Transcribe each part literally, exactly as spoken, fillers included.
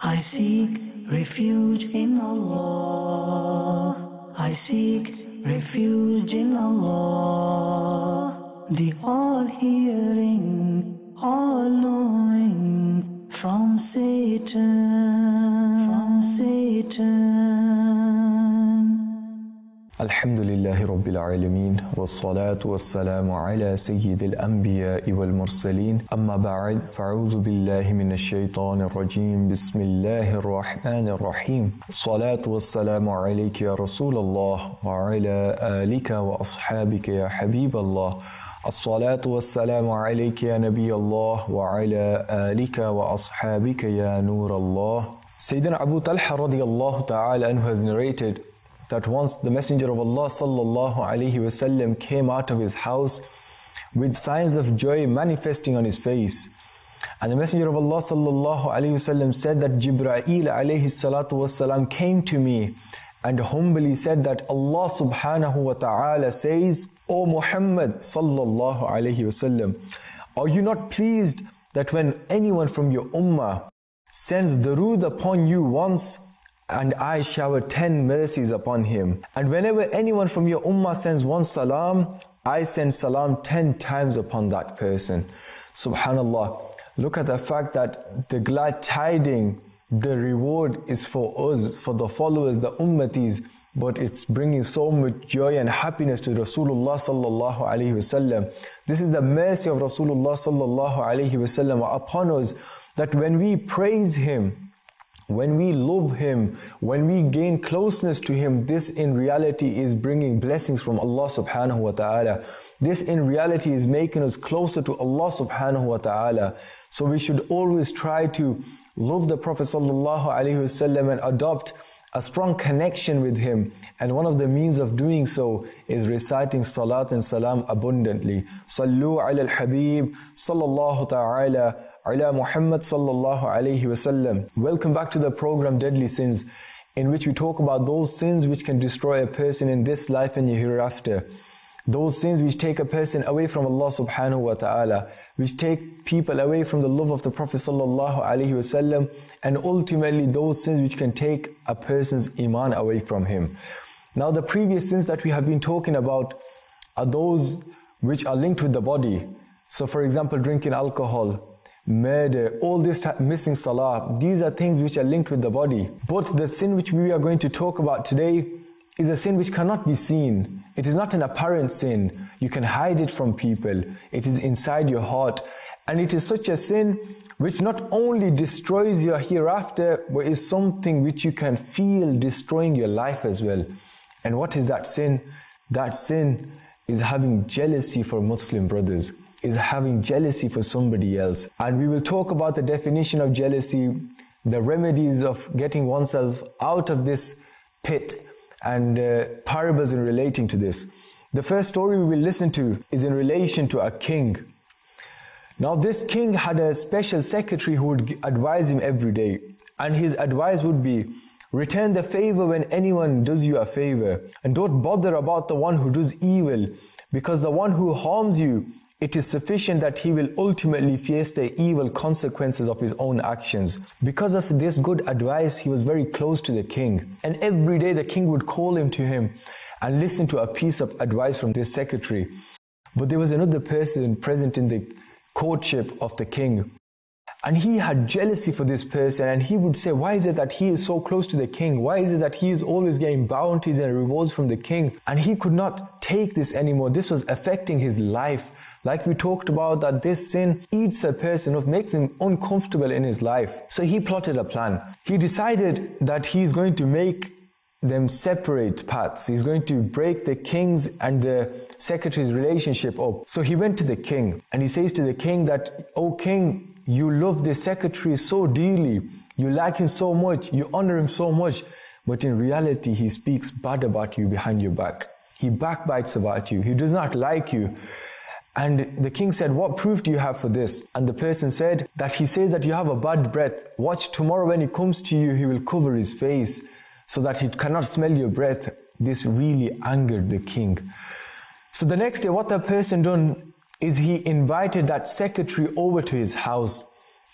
I seek refuge in Allah. I seek refuge in Allah, the all-hearing, all-knowing, from Satan, from Satan. Alhamdulillahi Rabbil Alameen, wassalatu wassalamu ala sayyidil anbiya'i wal mursaleen, amma ba'd, fa'udhu billahi minash shaitanir rajim, bismillahir rahmanir rahim. Salatu wassalamu alayka ya Rasulallah, wa ala alika wa ashabika ya Habiballah. As-salatu wassalamu alayka ya Nabiyallah, wa ala alika wa ashabika ya Nurallah. Sayyidina Abu Talha radiyallahu ta'ala anhu has narrated that once the Messenger of Allah sallallahu alayhi wasallam came out of his house with signs of joy manifesting on his face. And the Messenger of Allah sallallahu alayhi wasallam said that Jibreel alayhi salatu wasalam came to me and humbly said that Allah subhanahu wa ta'ala says, O Muhammad sallallahu alayhi wasallam, are you not pleased that when anyone from your ummah sends durood upon you once, and I shower ten mercies upon him, and whenever anyone from your ummah sends one salam, I send salam ten times upon that person. Subhanallah, look at the fact that the glad tiding, the reward is for us, for the followers, the ummatis, but it's bringing so much joy and happiness to Rasulullah sallallahu alaihi wasallam. This is the mercy of Rasulullah sallallahu alaihi wasallam upon us, that when we praise him, when we love him, when we gain closeness to him, this in reality is bringing blessings from Allah subhanahu wa ta'ala. This in reality is making us closer to Allah subhanahu wa ta'ala. So we should always try to love the Prophet sallallahu alaihi wasallam and adopt a strong connection with him. And one of the means of doing so is reciting salat and salam abundantly. Sallu ala al-Habib sallallahu ta'ala ala Muhammad sallallahu alayhi wasallam. Welcome back to the program Deadly Sins, in which we talk about those sins which can destroy a person in this life and hereafter. Those sins which take a person away from Allah subhanahu wa ta'ala, which take people away from the love of the Prophet sallallahu alayhi wasallam, and ultimately those sins which can take a person's iman away from him. Now the previous sins that we have been talking about are those which are linked with the body. So for example, drinking alcohol, murder, all this, missing salah, these are things which are linked with the body. But the sin which we are going to talk about today is a sin which cannot be seen. It is not an apparent sin. You can hide it from people. It is inside your heart. And it is such a sin which not only destroys your hereafter, but is something which you can feel destroying your life as well. And what is that sin? That sin is having jealousy for Muslim brothers, is having jealousy for somebody else. And we will talk about the definition of jealousy, the remedies of getting oneself out of this pit, and uh, parables in relating to this. The first story we will listen to is in relation to a king. Now this king had a special secretary who would advise him every day, and his advice would be, return the favor when anyone does you a favor, and don't bother about the one who does evil, because the one who harms you, it is sufficient that he will ultimately face the evil consequences of his own actions. Because of this good advice, he was very close to the king. And every day the king would call him to him and listen to a piece of advice from this secretary. But there was another person present in the courtship of the king. And he had jealousy for this person, and he would say, why is it that he is so close to the king? Why is it that he is always getting bounties and rewards from the king? And he could not take this anymore. This was affecting his life. Like we talked about, that this sin eats a person up, makes him uncomfortable in his life. So he plotted a plan. He decided that he's going to make them separate paths. He's going to break the king's and the secretary's relationship up. So he went to the king and he says to the king that, O king, you love the secretary so dearly, you like him so much, you honor him so much, but in reality he speaks bad about you behind your back. He backbites about you. He does not like you. And the king said, what proof do you have for this? And the person said that he says that you have a bad breath. Watch, tomorrow when he comes to you, he will cover his face so that he cannot smell your breath. This really angered the king. So the next day, what the person done is he invited that secretary over to his house.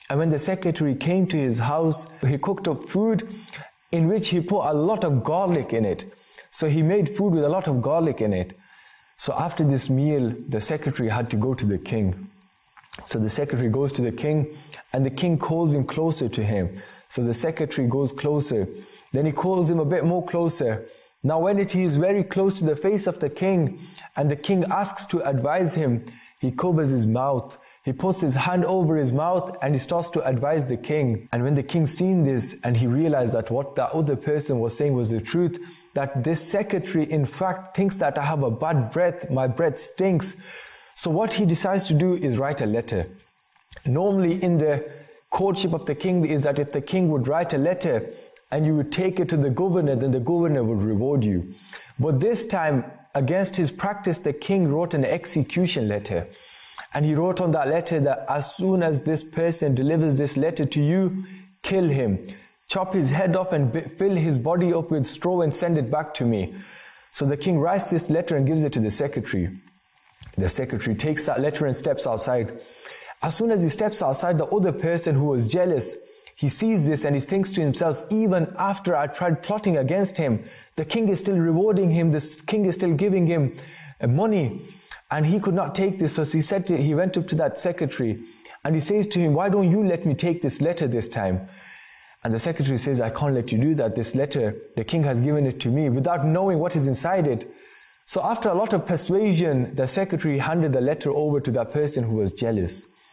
And when the secretary came to his house, he cooked up food in which he put a lot of garlic in it. So he made food with a lot of garlic in it. So after this meal, the secretary had to go to the king. So the secretary goes to the king, and the king calls him closer to him. So the secretary goes closer. Then he calls him a bit more closer. Now when it, he is very close to the face of the king, and the king asks to advise him, he covers his mouth. He puts his hand over his mouth and he starts to advise the king. And when the king seen this and he realized that what the other person was saying was the truth, that this secretary in fact thinks that I have a bad breath, my breath stinks. So what he decides to do is write a letter. Normally in the courtship of the king is that if the king would write a letter and you would take it to the governor, then the governor would reward you. But this time, against his practice, the king wrote an execution letter. And he wrote on that letter that as soon as this person delivers this letter to you, kill him. Chop his head off and fill his body up with straw and send it back to me. So the king writes this letter and gives it to the secretary. The secretary takes that letter and steps outside. As soon as he steps outside, the other person who was jealous, he sees this and he thinks to himself, even after I tried plotting against him, the king is still rewarding him, the king is still giving him money. And he could not take this, so he said to, he went up to that secretary and he says to him, why don't you let me take this letter this time? And the secretary says, I can't let you do that. This letter, the king has given it to me without knowing what is inside it. So after a lot of persuasion, the secretary handed the letter over to that person who was jealous.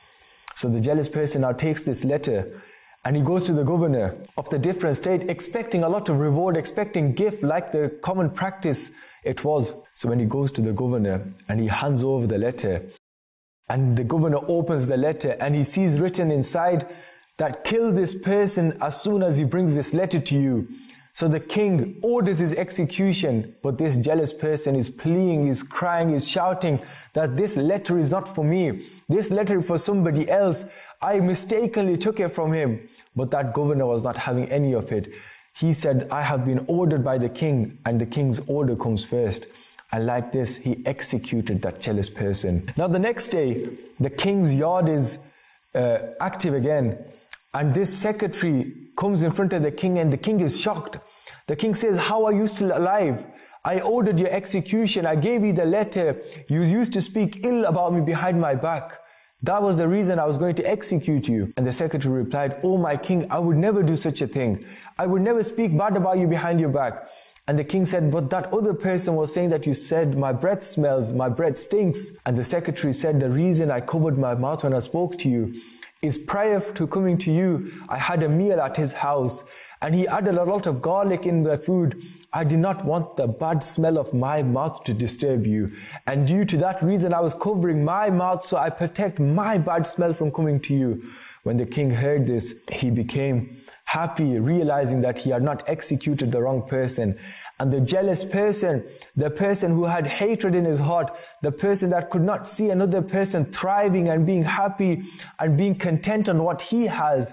So the jealous person now takes this letter and he goes to the governor of the different state, expecting a lot of reward, expecting gift like the common practice it was. So when he goes to the governor and he hands over the letter, and the governor opens the letter and he sees written inside that kill this person as soon as he brings this letter to you. So the king orders his execution, but this jealous person is pleading, is crying, is shouting that this letter is not for me. This letter is for somebody else. I mistakenly took it from him. But that governor was not having any of it. He said, I have been ordered by the king, and the king's order comes first. And like this, he executed that jealous person. Now the next day, the king's yard is uh, active again. And this secretary comes in front of the king, and the king is shocked. The king says, how are you still alive? I ordered your execution. I gave you the letter. You used to speak ill about me behind my back. That was the reason I was going to execute you. And the secretary replied, oh my king, I would never do such a thing. I would never speak bad about you behind your back. And the king said, but that other person was saying that you said my breath smells, my breath stinks. And the secretary said, the reason I covered my mouth when I spoke to you is prior to coming to you, I had a meal at his house and he added a lot of garlic in the food. I did not want the bad smell of my mouth to disturb you. And due to that reason, I was covering my mouth so I protect my bad smell from coming to you. When the king heard this, he became happy, realizing that he had not executed the wrong person. And the jealous person, the person who had hatred in his heart, the person that could not see another person thriving and being happy and being content on what he has,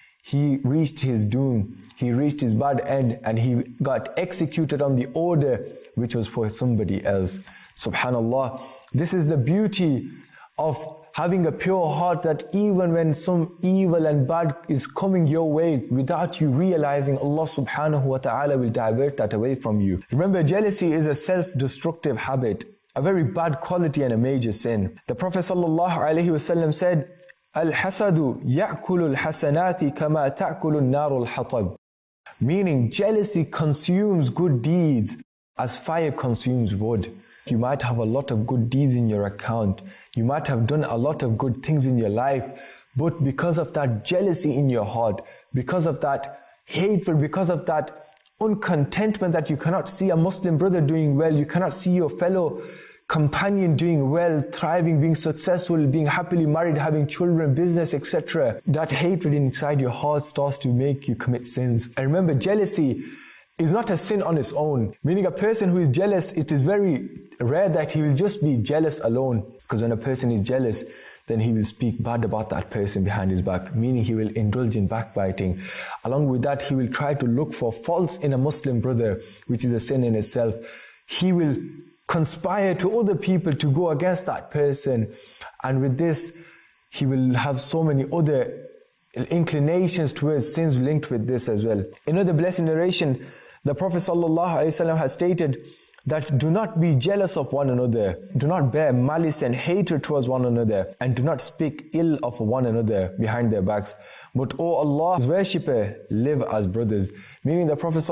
he reached his doom. He reached his bad end and he got executed on the order which was for somebody else. Subhanallah. This is the beauty of having a pure heart, that even when some evil and bad is coming your way, without you realizing, Allah subhanahu wa ta'ala will divert that away from you. Remember, jealousy is a self-destructive habit, a very bad quality and a major sin. The Prophet sallallahu alaihi wasallam said, Al-hasadu ya'kulu al-hasanati kama ta'kulu an-naru al-hatab. Meaning, jealousy consumes good deeds as fire consumes wood. You might have a lot of good deeds in your account. You might have done a lot of good things in your life, but because of that jealousy in your heart, because of that hatred, because of that uncontentment that you cannot see a Muslim brother doing well, you cannot see your fellow companion doing well, thriving, being successful, being happily married, having children, business, et cetera. That hatred inside your heart starts to make you commit sins. And remember, jealousy is not a sin on its own. Meaning a person who is jealous, it is very rare that he will just be jealous alone. Because when a person is jealous, then he will speak bad about that person behind his back. Meaning he will indulge in backbiting. Along with that, he will try to look for faults in a Muslim brother, which is a sin in itself. He will conspire to other people to go against that person, and with this he will have so many other inclinations towards sins linked with this as well. In another blessed narration, the Prophet ﷺ has stated that do not be jealous of one another, do not bear malice and hatred towards one another, and do not speak ill of one another behind their backs. But O Allah's worshipper, live as brothers. Meaning the Prophet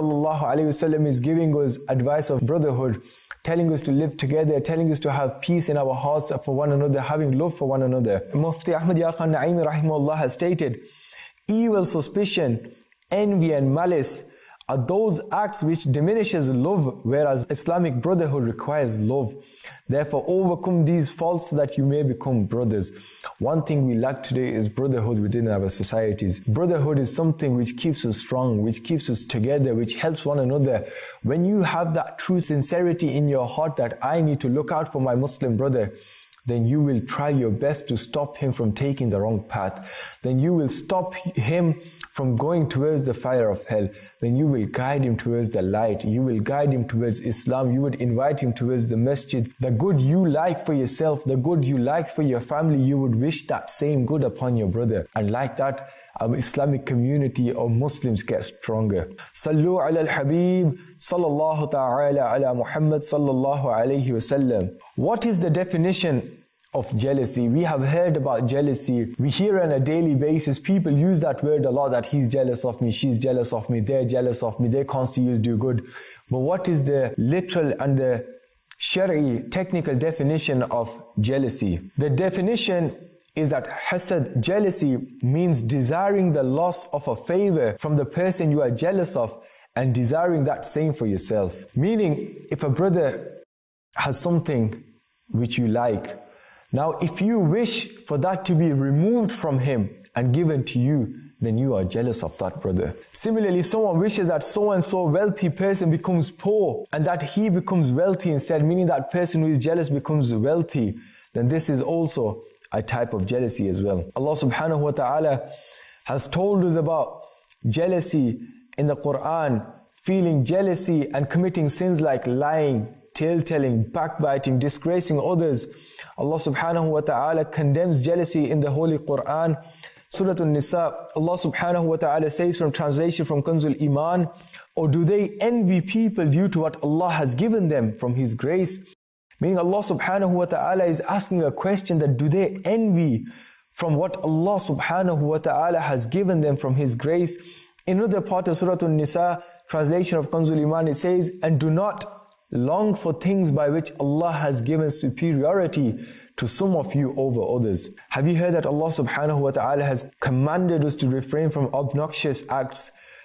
ﷺ is giving us advice of brotherhood, telling us to live together, telling us to have peace in our hearts for one another, having love for one another. Mufti Ahmad Yaqub Naimi rahimahullah has stated, evil suspicion, envy and malice are those acts which diminishes love, whereas Islamic brotherhood requires love. Therefore overcome these faults so that you may become brothers. One thing we lack today is brotherhood within our societies. Brotherhood is something which keeps us strong, which keeps us together, which helps one another. When you have that true sincerity in your heart that I need to look out for my Muslim brother, then you will try your best to stop him from taking the wrong path. Then you will stop him from going towards the fire of hell. Then you will guide him towards the light. You will guide him towards Islam. You would invite him towards the masjid. The good you like for yourself, the good you like for your family, you would wish that same good upon your brother. And like that, our Islamic community of Muslims get stronger. Sallu ala al-Habib sallallahu ta'ala ala Muhammad sallallahu alayhi wa sallam. What is the definition of jealousy? We have heard about jealousy. We hear on a daily basis people use that word a lot, that he's jealous of me, she's jealous of me, they're jealous of me, they can't see us do good. But what is the literal and the Shari'i technical definition of jealousy? The definition is that hasad, jealousy, means desiring the loss of a favor from the person you are jealous of and desiring that same for yourself. Meaning, if a brother has something which you like, now if you wish for that to be removed from him and given to you, then you are jealous of that brother. Similarly, if someone wishes that so and so wealthy person becomes poor and that he becomes wealthy instead, meaning that person who is jealous becomes wealthy, then this is also a type of jealousy as well. Allah subhanahu wa ta'ala has told us about jealousy in the Quran, feeling jealousy and committing sins like lying, tale-telling, backbiting, disgracing others. Allah subhanahu wa ta'ala condemns jealousy in the Holy Quran. Surah An-Nisa, Allah subhanahu wa ta'ala says, from translation from Kanzul Iman, or do they envy people due to what Allah has given them from His grace? Meaning Allah subhanahu wa ta'ala is asking a question that do they envy from what Allah subhanahu wa ta'ala has given them from His grace? In another part of Surah An-Nisa, translation of Kanzul Iman, it says, and do not long for things by which Allah has given superiority to some of you over others. Have you heard that Allah subhanahu wa ta'ala has commanded us to refrain from obnoxious acts?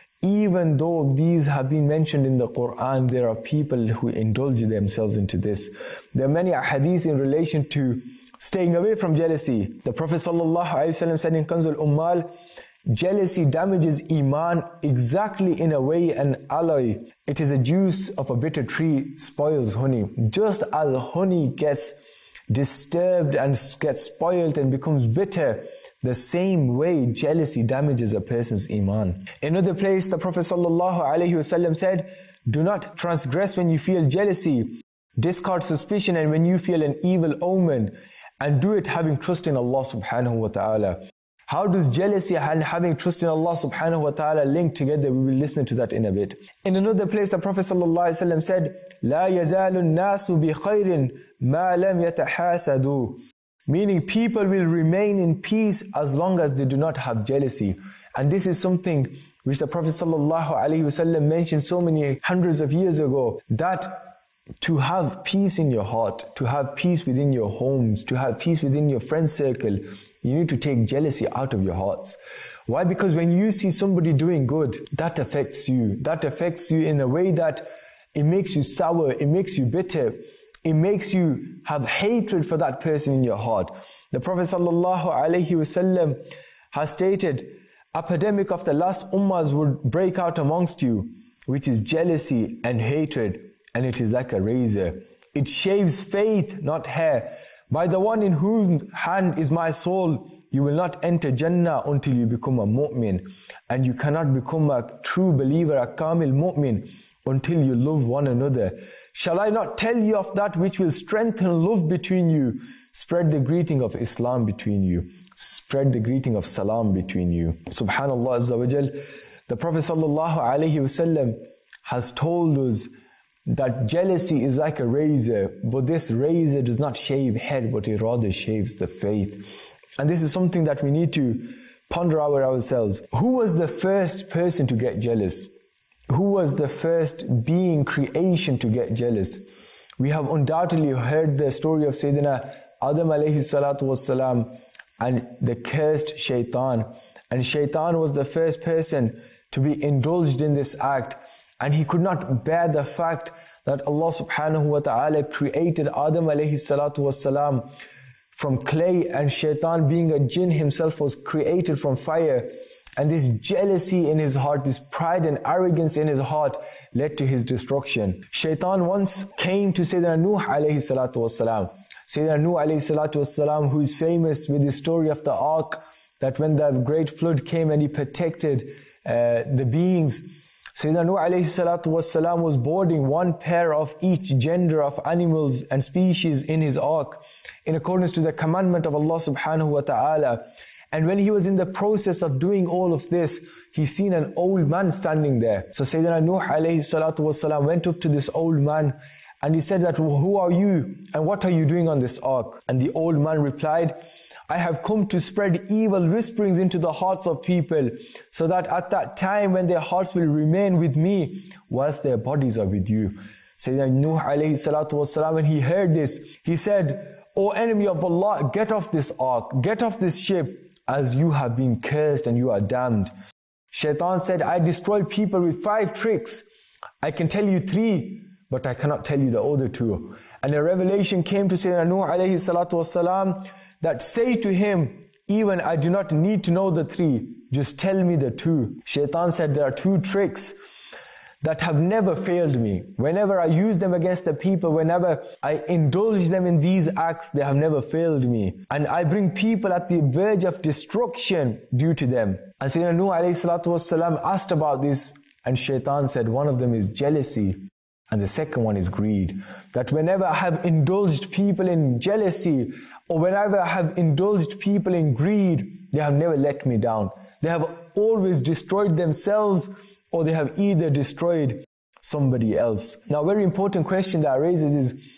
Even though these have been mentioned in the Quran, there are people who indulge themselves into this. There are many hadiths in relation to staying away from jealousy. The Prophet sallallahu alaihi wasallam said in Kanzul Ummal, jealousy damages Iman exactly in a way an alloy. It is a juice of a bitter tree spoils honey. Just as honey gets disturbed and gets spoiled and becomes bitter, the same way jealousy damages a person's Iman. In another place, the Prophet sallallahu alaihi wasallam said, do not transgress when you feel jealousy, discard suspicion and when you feel an evil omen, and do it having trust in Allah subhanahu wa ta'ala. How does jealousy and having trust in Allah subhanahu wa ta'ala link together? We will listen to that in a bit. In another place, the Prophet sallallahu alaihi wasallam said, لا يزال الناس بخير ما لم يتحاسدوا. Meaning people will remain in peace as long as they do not have jealousy. And this is something which the Prophet sallallahu alaihi wasallam mentioned so many hundreds of years ago, that to have peace in your heart, to have peace within your homes, to have peace within your friend circle, you need to take jealousy out of your hearts. Why? Because when you see somebody doing good, that affects you. That affects you in a way that it makes you sour, it makes you bitter, it makes you have hatred for that person in your heart. The Prophet sallallahu alaihi wasallam has stated, epidemic of the last ummahs would break out amongst you, which is jealousy and hatred, and it is like a razor. It shaves faith, not hair. By the one in whose hand is my soul, you will not enter Jannah until you become a mu'min. And you cannot become a true believer, a kamil mu'min, until you love one another. Shall I not tell you of that which will strengthen love between you? Spread the greeting of Islam between you. spread the greeting of salam between you. Subhanallah Azza wa Jal, the Prophet sallallahu alaihi wasallam has told us that jealousy is like a razor, but this razor does not shave head, but it rather shaves the faith. And this is something that we need to ponder over ourselves. Who was the first person to get jealous? Who was the first being, creation to get jealous? We have undoubtedly heard the story of Sayyidina Adam alayhi salatu wassalam and the cursed shaitan. And shaitan was the first person to be indulged in this act, and he could not bear the fact that Allah subhanahu wa ta'ala created Adam alayhi salatu wassalam from clay, and shaitan, being a jinn himself, was created from fire. And this jealousy in his heart, this pride and arrogance in his heart led to his destruction. Shaitan once came to Sayyidina Nuh alayhi salatu wassalam. Sayyidina Nuh alayhi salatu wassalam, who is famous with the story of the ark, that when the great flood came and he protected uh, the beings, Sayyidina Nuh alayhi salatu wassalam was boarding one pair of each gender of animals and species in his ark, in accordance to the commandment of Allah subhanahu wa ta'ala. And when he was in the process of doing all of this, he seen an old man standing there. So Sayyidina Nuh alayhi salatu wassalam went up to this old man and he said that, well, who are you and what are you doing on this ark? And the old man replied, I have come to spread evil whisperings into the hearts of people, so that at that time when their hearts will remain with me, whilst their bodies are with you. Sayyidina Nuh alayhi salatu wassalam, when he heard this, he said, O enemy of Allah, get off this ark, get off this ship, as you have been cursed and you are damned. Shaitan said, I destroy people with five tricks. I can tell you three, but I cannot tell you the other two. And a revelation came to Sayyidina Nuh alayhi salatu wasalam, that say to him, even I do not need to know the three, just tell me the two. Shaitan said, there are two tricks that have never failed me. Whenever I use them against the people, whenever I indulge them in these acts, they have never failed me. And I bring people at the verge of destruction due to them. And Sayyidina Nuh alayhi salatu wasalam asked about this, and Shaitan said, one of them is jealousy, and the second one is greed. That whenever I have indulged people in jealousy, or whenever I have indulged people in greed, they have never let me down. They have always destroyed themselves, or they have either destroyed somebody else. Now, a very important question that raises is,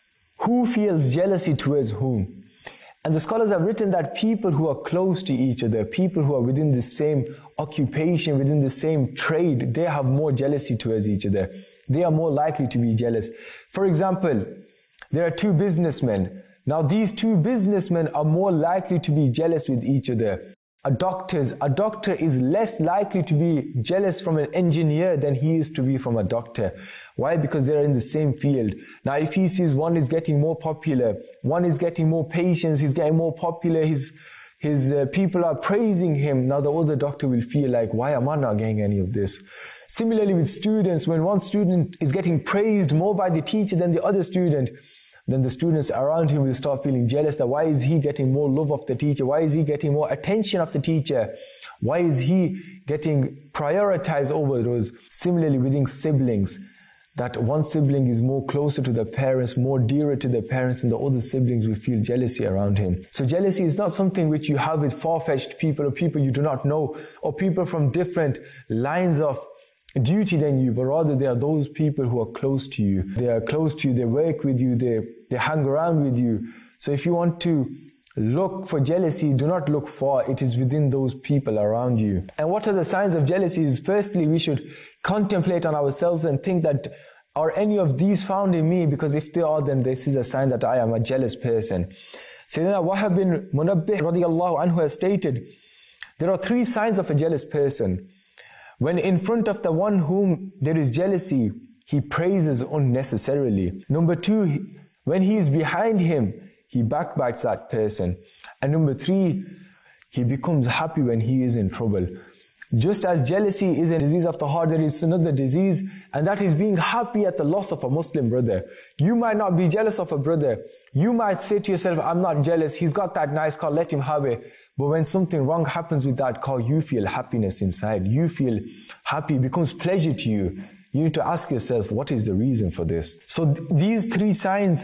who feels jealousy towards whom? And the scholars have written that people who are close to each other, people who are within the same occupation, within the same trade, they have more jealousy towards each other. They are more likely to be jealous. For example, there are two businessmen. Now, these two businessmen are more likely to be jealous with each other. A doctor, a doctor is less likely to be jealous from an engineer than he is to be from a doctor. Why? Because they are in the same field. Now, if he sees one is getting more popular, one is getting more patients, he's getting more popular, his, his uh, people are praising him, now the other doctor will feel like, why am I not getting any of this? Similarly with students, when one student is getting praised more by the teacher than the other student, then the students around him will start feeling jealous that why is he getting more love of the teacher? Why is he getting more attention of the teacher? Why is he getting prioritized over those? Similarly within siblings, that one sibling is more closer to the parents, more dearer to the parents, and the other siblings will feel jealousy around him. So jealousy is not something which you have with far-fetched people or people you do not know, or people from different lines of duty than you, but rather they are those people who are close to you. They are close to you, they work with you, they, they hang around with you. So if you want to look for jealousy, do not look far, it is within those people around you. And what are the signs of jealousy? Firstly, we should contemplate on ourselves and think that, are any of these found in me? Because if they are, then this is a sign that I am a jealous person. Sayyidina Wahab bin Munabbih radiallahu anhu has stated, there are three signs of a jealous person. When in front of the one whom there is jealousy, he praises unnecessarily. Number two, when he is behind him, he backbites that person. And number three, he becomes happy when he is in trouble. Just as jealousy is a disease of the heart, there is another disease, and that is being happy at the loss of a Muslim brother. You might not be jealous of a brother. You might say to yourself, I'm not jealous, he's got that nice car, let him have it. But when something wrong happens with that car, you feel happiness inside. You feel happy, it becomes pleasure to you. You need to ask yourself, what is the reason for this? So th these three signs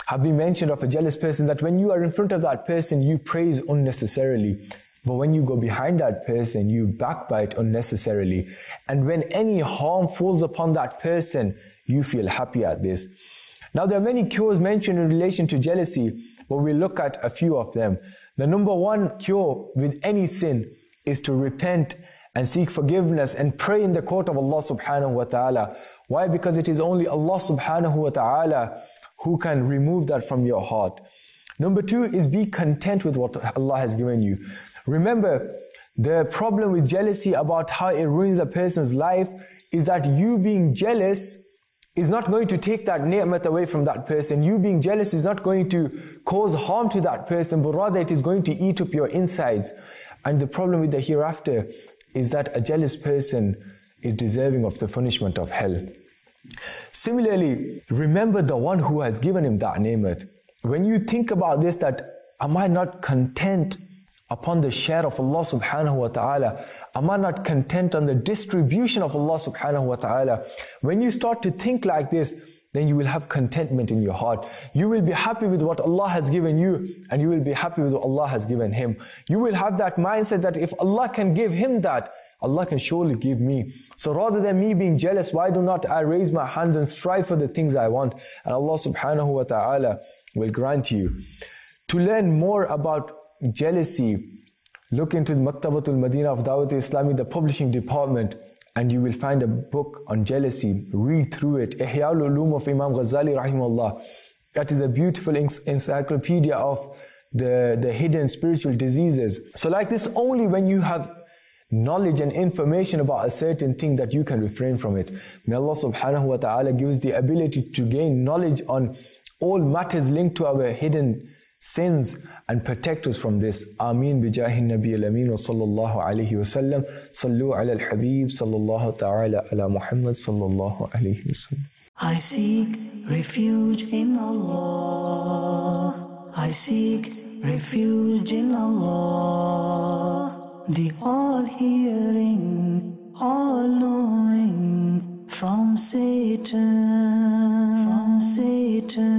have been mentioned of a jealous person that when you are in front of that person, you praise unnecessarily. But when you go behind that person, you backbite unnecessarily. And when any harm falls upon that person, you feel happy at this. Now there are many cures mentioned in relation to jealousy, but we'll look at a few of them. The number one cure with any sin is to repent and seek forgiveness and pray in the court of Allah subhanahu wa ta'ala. Why? Because it is only Allah subhanahu wa ta'ala who can remove that from your heart. Number two is be content with what Allah has given you. Remember, the problem with jealousy about how it ruins a person's life is that you being jealous is not going to take that ni'mat away from that person. You being jealous is not going to cause harm to that person, but rather it is going to eat up your insides. And the problem with the hereafter is that a jealous person is deserving of the punishment of hell. Similarly, remember the one who has given him that ni'mat. When you think about this, that am I not content upon the share of Allah subhanahu wa ta'ala? Am I not content on the distribution of Allah subhanahu wa ta'ala? When you start to think like this, then you will have contentment in your heart. You will be happy with what Allah has given you, and you will be happy with what Allah has given him. You will have that mindset that if Allah can give him that, Allah can surely give me. So rather than me being jealous, why do not I raise my hands and strive for the things I want? And Allah subhanahu wa ta'ala will grant you. To learn more about jealousy, look into the Maktabatul Madina of Dawat Islami, the publishing department, and you will find a book on jealousy. Read through it. Ihya al-Ulum of Imam Ghazali rahimahullah. That is a beautiful encyclopedia of the, the hidden spiritual diseases. So like this, only when you have knowledge and information about a certain thing that you can refrain from it. May Allah subhanahu wa ta'ala give us the ability to gain knowledge on all matters linked to our hidden sins and protect us from this. Ameen bijahi nabi al-amin wa sallallahu alayhi wa sallam. Sallu ala al-habib sallallahu ta'ala ala Muhammad sallallahu alayhi wa sallam. I seek refuge in Allah. I seek refuge in Allah. The all-hearing, all-knowing, from Satan, from Satan.